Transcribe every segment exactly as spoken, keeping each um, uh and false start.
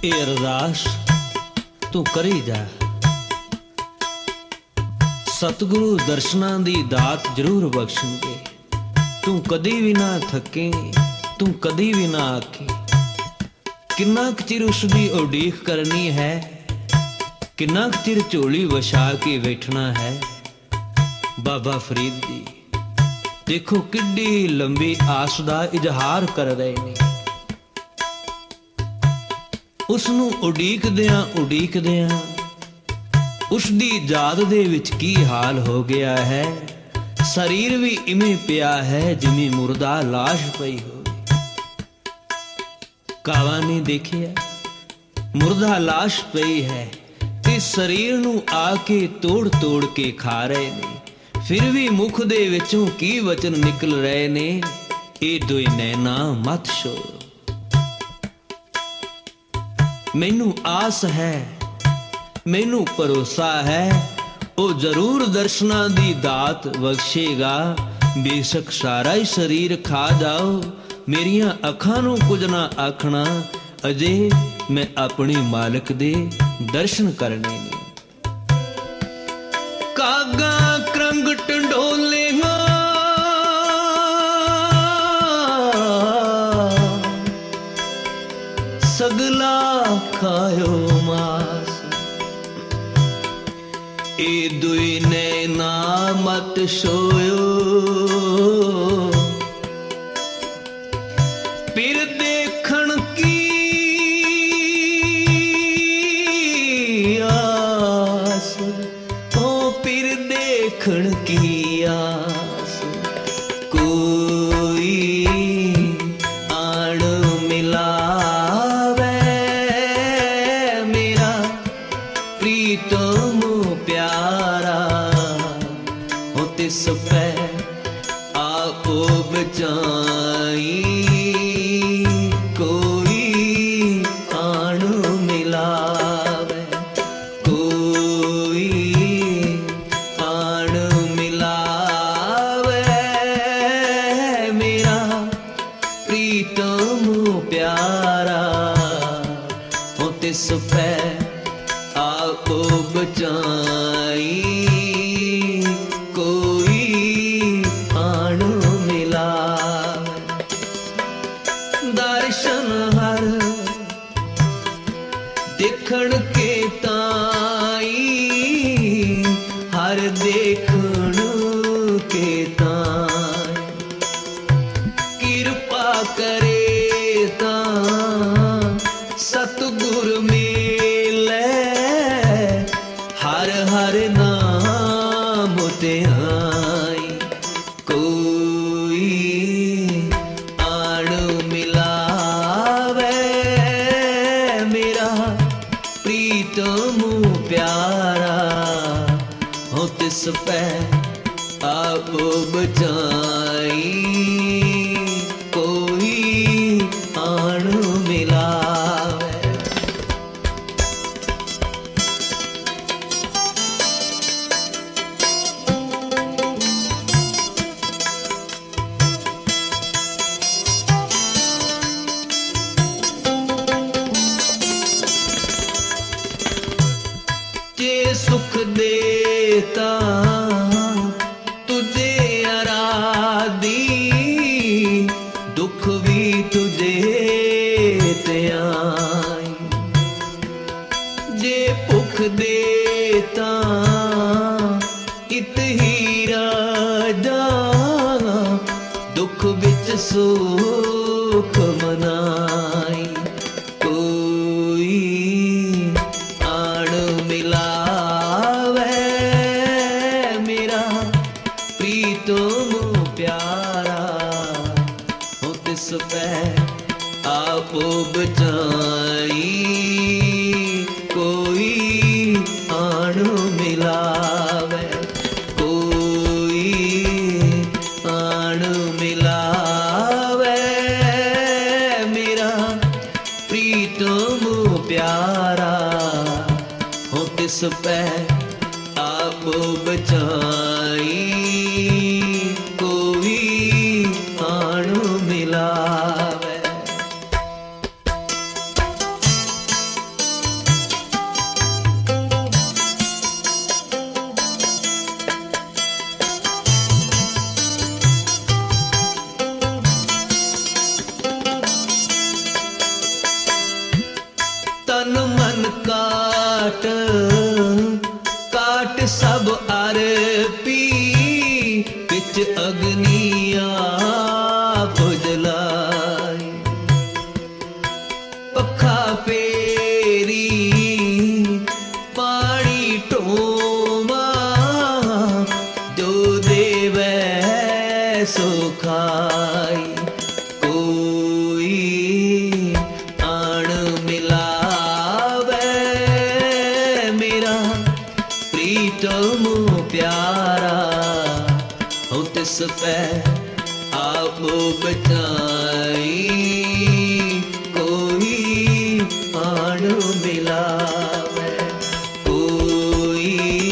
ए अरदास तू करी जा। सतगुरु दर्शनां दी दात जरूर बख्शणगे। तू कदी भी ना थके, तू कदी भी ना आखे। किन्ना क चिर उसदी उडीक करनी है, किन्ना क चिर झोली वछा के बैठना है। बाबा फरीद जी देखो किड्डी लंबी आस दा इजहार कर रहे ने। उसनू उडीकदियां उडीकदियां उसदी जात दे विच की हाल हो गया है। शरीर भी इवें पिया है जिवें मुर्दा लाश पई हो। कावा ने देखिया मुर्दा लाश पई है ते शरीर नू आके तोड़ तोड़ के खा रहे ने। फिर भी मुख दे विचों की वचन निकल रहे ने, ए दोई नैना मत शो। मैनू आस है, मैनू भरोसा है, ओ जरूर दर्शना दी दात बख्शेगा। बेशक सारा ही शरीर खा जाओ, मेरिया अखां नू कुछ ना आखना। अजे मैं अपने मालिक दे दर्शन करने ने। कागा क्रंग टंडोले सगला खायो मास। ए दुई नैना मत सोयो, फिर देखण की आस। ओ फिर देखण की आस। कोई आण मिलावे मेरा प्रीतम प्यारा। हो तिस पे आपो बचाई, कोई आण मिलावे। कोई आण मिलावे मेरा प्रीतम प्यारा। हो तिस पे आपो बचाई, कोई आण मिलावे। दर्शन हर देखण के ताई, हर देखण के ताई। किरपा करे तां सतगुर मेले, हर हर नाम ते आई। कोई आण मिलावे मेरा प्रीतम प्यारा। हो तिस पे आपो बचाई, कोई आण मिलावे। जे सुख देता तुझे आराधी, दुख भी तुझे ते आई। जे भुख देता इत ही राजा, दुख बिच सुख मनाई। कोई आण मिलावे मेरा प्रीतम प्यारा। हो तिस पे आपो बचाई, कोई आण मिलावे। कोई आण मिलावे मेरा प्रीतम प्यारा। हो तिस पे आपो बचाई, कोई आण मिलावे। आप जलाई। पखा फेरी पानी टोमा जो देवे सो खाई। कोई आण मिलावे मेरा प्रीतम प्यारा हो तिस पे आप बचाई। कोई आण मिलावे कोई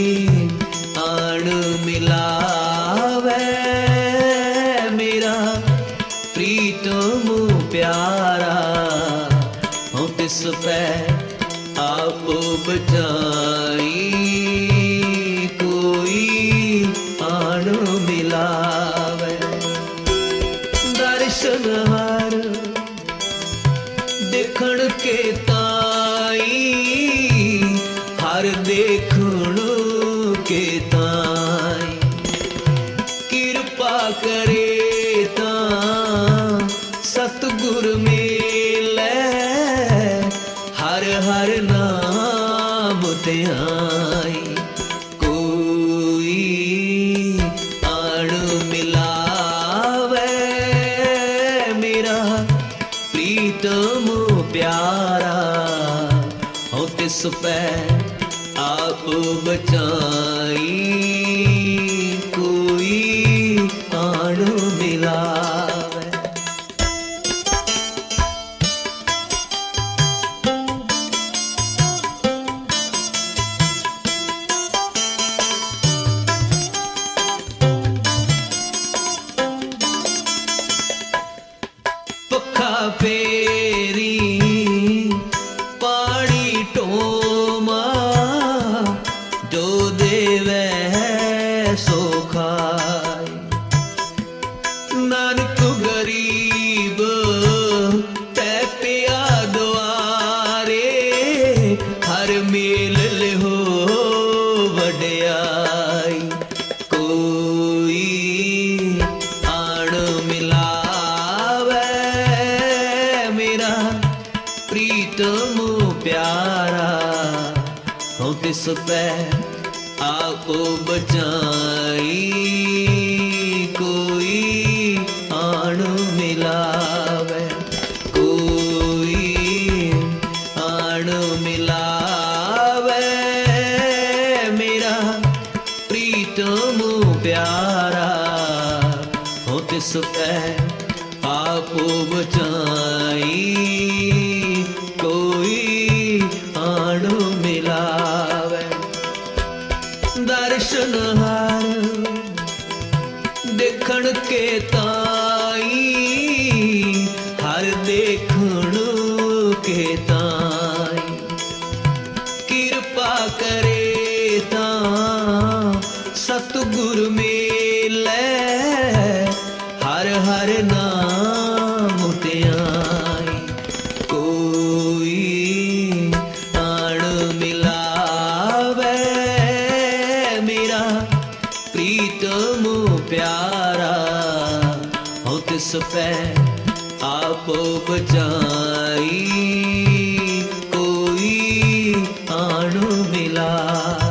आण मिलावे मेरा प्रीतम प्यारा हो तिस पे आप बचाई। कोई आण मिलावे दर्शन हार देखण के ताई हर देखण के ताई। कृपा करे ता सतगुर मिले हर हर नाम ध्याई। कोई आण मिलावे मेरा प्रीतम प्यारा हो तिस पे आप बचाई। कोई आण मिलावे पखा फेरी पानी टोमा जो देवे सो खाई। नानक गरीब तै पिया द्वारे हर मेल लिहो वड्याई। कोई आण मिलावे मेरा प्रीतम प्यारा हो तिस पे आप बचाई। कोई आण मिलावे कोई आण मिलावे मेरा प्रीतम प्यारा हो तिस पे आप बचाई। कोई आण मिलावे दर्शन हार देखण के ताई हर देखण के ताई। कृपा करे ता सतगुर मिले हर हर नाम ध्याई। कोई आण मिलावे मेरा प्रीतम प्यारा हो तिस पे आप बचाई। कोई आण मिलावे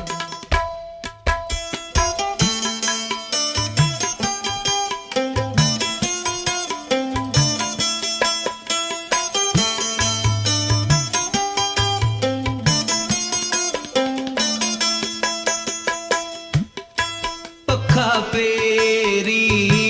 पखा फेरी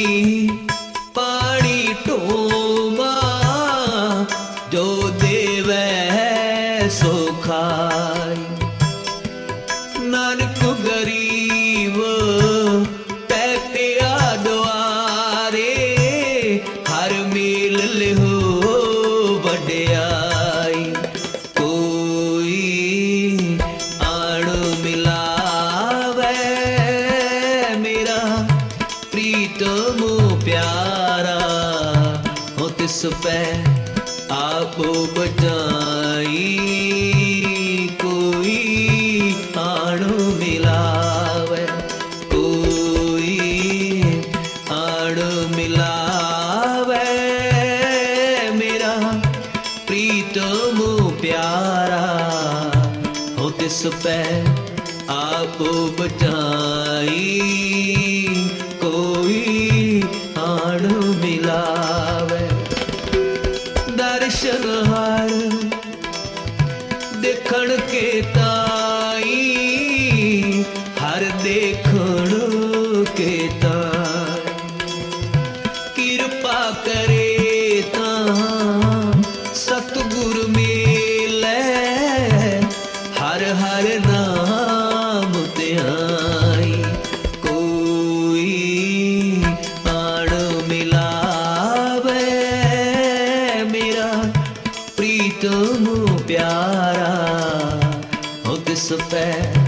पानी टोमा जो देवे सो खाई। नानक गरीब तै पिया द्वारे हर मेल लिहो वड्याई। कोई आण मिलावे मेरा प्रीतम प्यारा हो तिस पे आप बचाई। कोई आण मिलावे कोई आण मिलावे बचाई, कोई आड़ मिलावे। दर्शन हर देखण के ताई, हर देखण के ताई। कृपा करे सतगुर मिले, हर हर नाम ध्याई। कोई आड़ मिलावे, मेरा प्रीतम प्यारा हो तिस पै